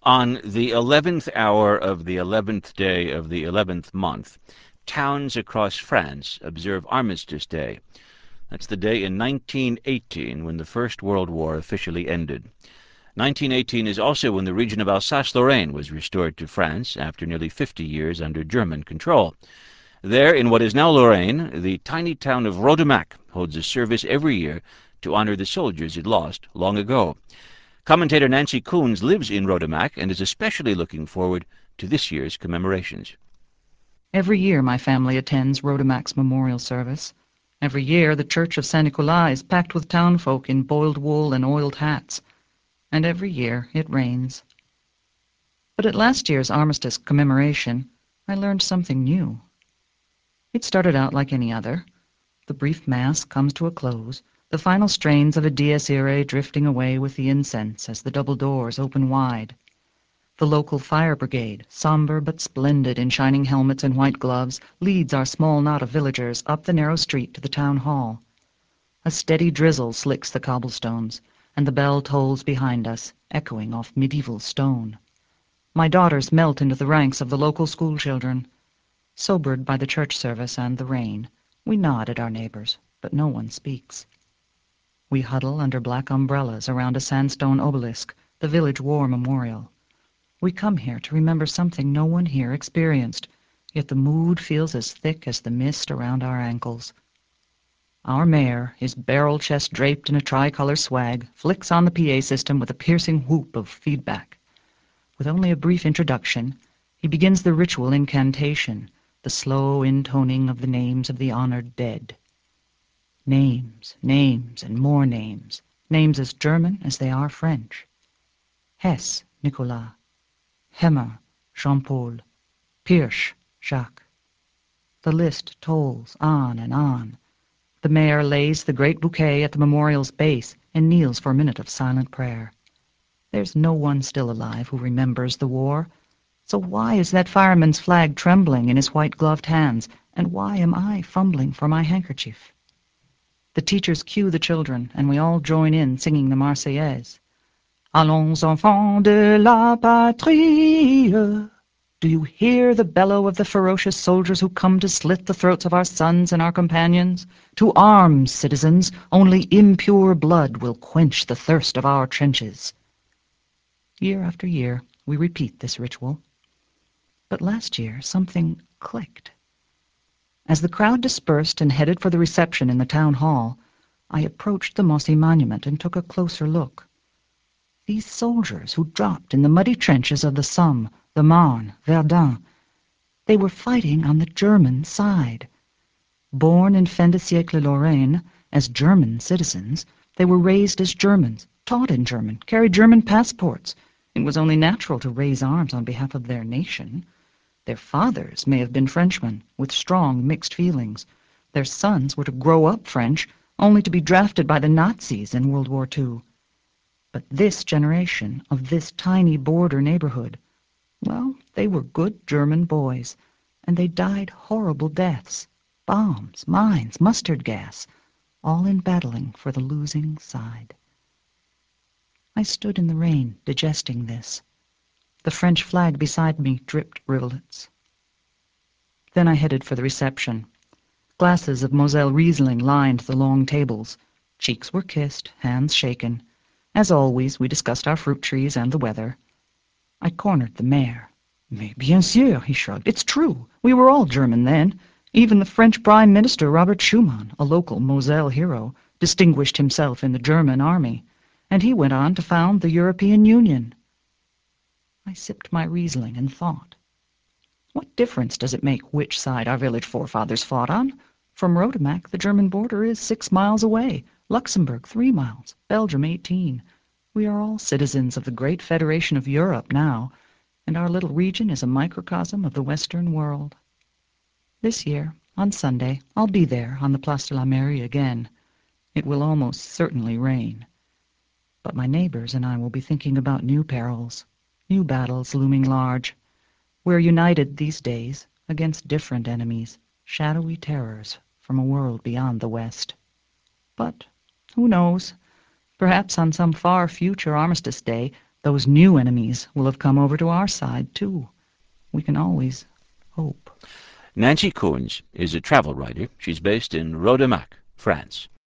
On the 11th hour of the 11th day of the 11th month, towns across France observe Armistice Day. That's the day in 1918 when the First World War officially ended. 1918 is also when the region of Alsace-Lorraine was restored to France after nearly 50 years under German control. There, in what is now Lorraine, the tiny town of Rodemack holds a service every year to honor the soldiers it lost long ago. Commentator Nancy Koons lives in Rodemack and is especially looking forward to this year's commemorations. Every year my family attends Rodemack's memorial service. Every year the church of Saint Nicolas is packed with townfolk in boiled wool and oiled hats. And every year it rains. But at last year's armistice commemoration, I learned something new. It started out like any other. The brief mass comes to a close, the final strains of a Dies Irae drifting away with the incense as the double doors open wide. The local fire brigade, somber but splendid in shining helmets and white gloves, leads our small knot of villagers up the narrow street to the town hall. A steady drizzle slicks the cobblestones, and the bell tolls behind us, echoing off medieval stone. My daughters melt into the ranks of the local schoolchildren. Sobered by the church service and the rain, we nod at our neighbors, but no one speaks. We huddle under black umbrellas around a sandstone obelisk, the village war memorial. We come here to remember something no one here experienced, yet the mood feels as thick as the mist around our ankles. Our mayor, his barrel chest draped in a tricolor swag, flicks on the PA system with a piercing whoop of feedback. With only a brief introduction, he begins the ritual incantation, the slow intoning of the names of the honored dead. Names, names, and more names, names as German as they are French. Hess, Nicolas. Hemmer, Jean-Paul. Pirsch, Jacques. The list tolls on and on. The mayor lays the great bouquet at the memorial's base and kneels for a minute of silent prayer. There's no one still alive who remembers the war. So why is that fireman's flag trembling in his white-gloved hands, and why am I fumbling for my handkerchief? The teachers cue the children, and we all join in singing the Marseillaise. Allons, enfants de la patrie. Do you hear the bellow of the ferocious soldiers who come to slit the throats of our sons and our companions? To arms, citizens! Only impure blood will quench the thirst of our trenches. Year after year, we repeat this ritual. But last year, something clicked. As the crowd dispersed and headed for the reception in the town hall, I approached the mossy monument and took a closer look. These soldiers who dropped in the muddy trenches of the Somme, the Marne, Verdun, they were fighting on the German side. Born in fin de siècle Lorraine, as German citizens, they were raised as Germans, taught in German, carried German passports. It was only natural to raise arms on behalf of their nation. Their fathers may have been Frenchmen, with strong mixed feelings. Their sons were to grow up French, only to be drafted by the Nazis in World War II. But this generation of this tiny border neighborhood, well, they were good German boys, and they died horrible deaths. Bombs, mines, mustard gas, all in battling for the losing side. I stood in the rain, digesting this. The French flag beside me dripped rivulets. Then I headed for the reception. Glasses of Moselle Riesling lined the long tables. Cheeks were kissed, hands shaken. As always, we discussed our fruit trees and the weather. I cornered the mayor. Mais bien sûr, he shrugged. It's true. We were all German then. Even the French Prime Minister, Robert Schuman, a local Moselle hero, distinguished himself in the German army, and he went on to found the European Union. I sipped my Riesling and thought. What difference does it make which side our village forefathers fought on? From Rodemack, the German border is 6 miles away. Luxembourg, 3 miles. Belgium, 18. We are all citizens of the great Federation of Europe now, and our little region is a microcosm of the Western world. This year, on Sunday, I'll be there on the Place de la Mairie again. It will almost certainly rain. But my neighbors and I will be thinking about new perils, new battles looming large. We're united these days against different enemies, shadowy terrors from a world beyond the West. But who knows? Perhaps on some far future Armistice Day, Those new enemies will have come over to our side, too. We can always hope. Nancy Koens is a travel writer. She's based in Rodemack, France.